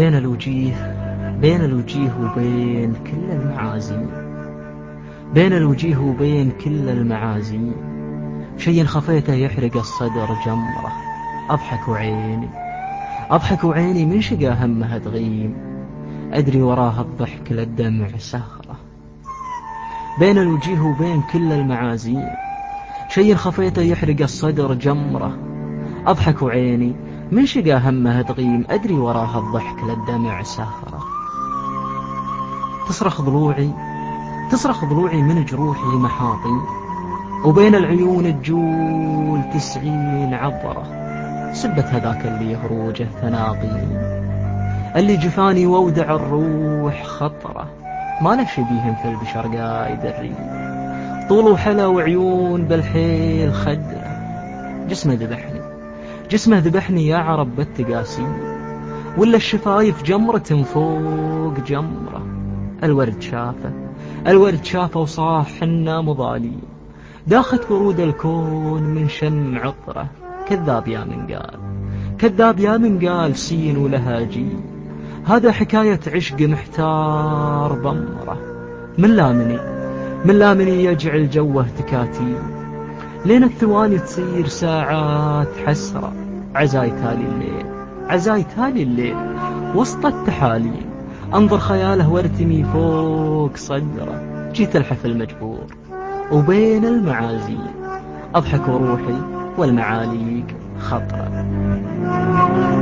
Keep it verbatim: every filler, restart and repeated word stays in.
بين الوجيه بين الوجيه وبين كل المعازيم بين الوجيه وبين كل المعازيم شيء خفيته يحرق الصدر جمره. أضحك وعيني أضحك وعيني من شقى همها تغيم، أدري وراها الضحك للدمع سهرة. بين الوجيه وبين كل المعازيم شيء خفيته يحرق الصدر جمره. أضحك وعيني من شقى همها تغيم، أدري وراها الضحك للدمع سهرة. تصرخ ضلوعي تصرخ ضلوعي من جروحي محاطي، وبين العيون الجول تسعين عبرة. سبت هذاك اللي يهروجه ثناقي، اللي جفاني وودع الروح خطرة. ما له شبيه في البشر قايد الريح، طول وحلا وعيون بالحيل خدرة. جسمه ذبحني جسمه ذبحني يا عرب بالتقاسي، ولا الشفايف جمرة فوق جمرة. الورد شافه الورد شافه وصاح حنا مضالي، داخت ورود الكون من شم عطره. كذاب يا من قال كذاب يا من قال سين ولها جيل، هذا حكاية عشق محتار بمره. من لامني من لامني يجعل جوه تكاتيل، لين الثواني تصير ساعات حسرة. عزاي تالي الليل عزاي تالي الليل وسط التحاليل، انظر خياله وارتمي فوق صدره. جيت الحفل مجبور وبين المعازيم، أضحك وروحي والمعاليق خطرة.